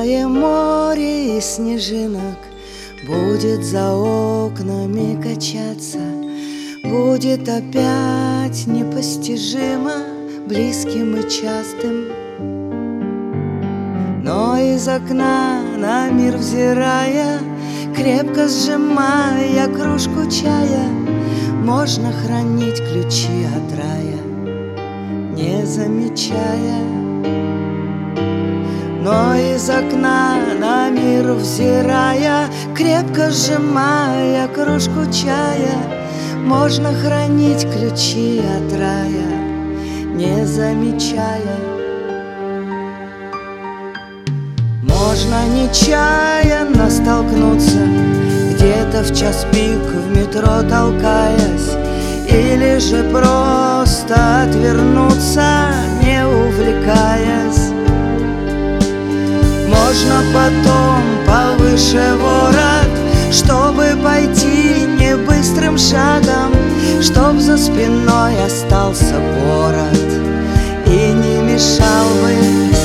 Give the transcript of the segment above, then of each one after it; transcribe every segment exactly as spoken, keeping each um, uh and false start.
Белое море из снежинок будет за окнами качаться, будет опять непостижимо близким и частым. Но из окна на мир взирая, крепко сжимая кружку чая, можно хранить ключи от рая, не замечая. Но из окна на мир взирая, крепко сжимая кружку чая, можно хранить ключи от рая, не замечая. Можно нечаянно столкнуться где-то в час пик в метро толкаясь, или же просто отвернуться, не увлекаясь. Можно потом повыше ворот, чтобы пойти не быстрым шагом, чтоб за спиной остался город и не мешал бы.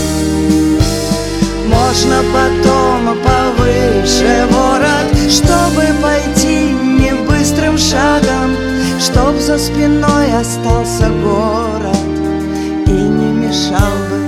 Можно потом повыше ворот, чтобы пойти не быстрым шагом, чтоб за спиной остался город и не мешал бы.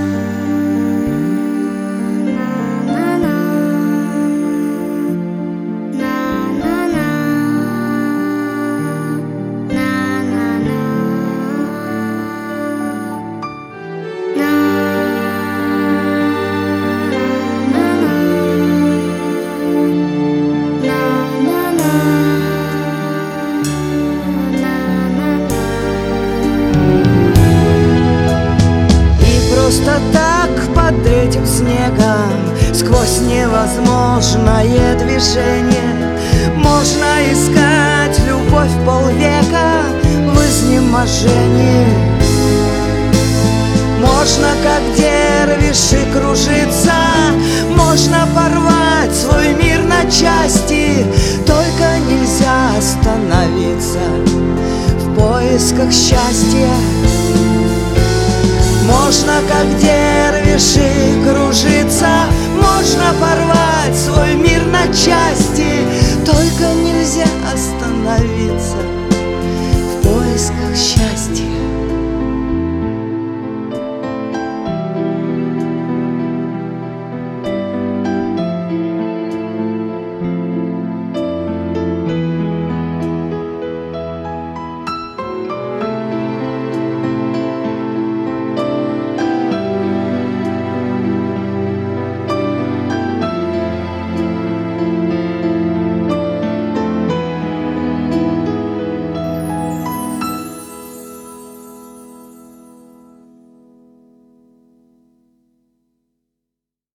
Просто так под этим снегом, сквозь невозможное движение, можно искать любовь полвека в изнеможении. Можно, как дервиши, кружиться, можно порвать свой мир на части, только нельзя остановиться в поисках счастья. Можно, как дервиши, кружиться, можно порвать свой мир на части,